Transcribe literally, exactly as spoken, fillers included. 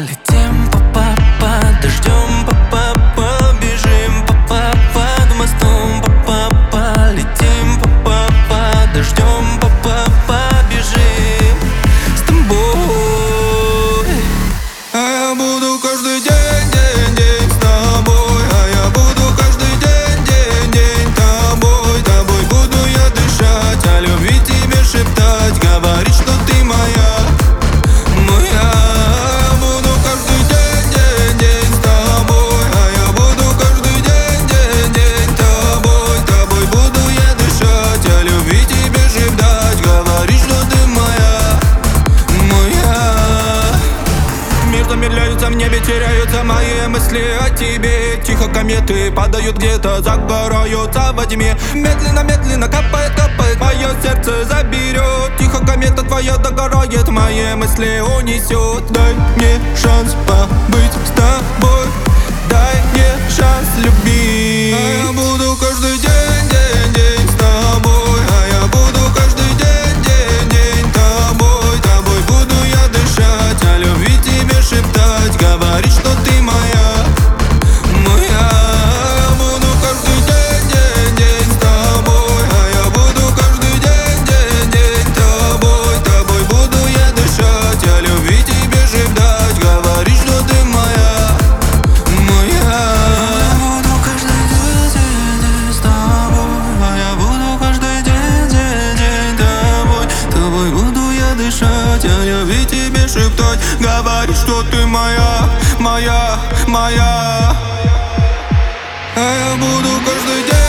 Летим по папа, дождем по папа, бежим по папа, к мосту по папа. Летим по папа, дождем по папа, бежим с тобой. А я буду каждый день, день, день с тобой. А я буду каждый день, день, день тобой. Тобой буду я дышать, о любви тебе шептать, говорить, что ты моя, моя. Я буду каждый день, день, день с тобой. А я буду каждый день, день, день тобой. Тобой буду я дышать, о любви тебе шептать, говорить, что ты моя, моя. Мир замедляется, в небе теряются мои мысли о тебе. Тихо кометы падают где-то, загораются во тьме. Медленно, медленно капает, капает, мое сердце заберет. Тихо комета твоя догорает, мои мысли унесет. Дай мне шанс побыть с тобой, дай мне шанс любить. А я буду каждый день, день, день с тобой. А я буду каждый день, день, день тобой. Тобой буду я дышать, о любви тебе шептать, говорить, что ты моя, моя. Я буду каждый день, день, день с тобой. А я буду каждый день, день, день тобой. Тобой буду я дышать, о любви тебе шептать, говорить, что ты моя, моя. Я буду каждый день, день, день с тобой. А я буду каждый день, день, день тобой. Тобой буду я дышать, о любви тебе шептать, Говорить, что ты моя, моя, моя. А я буду каждый день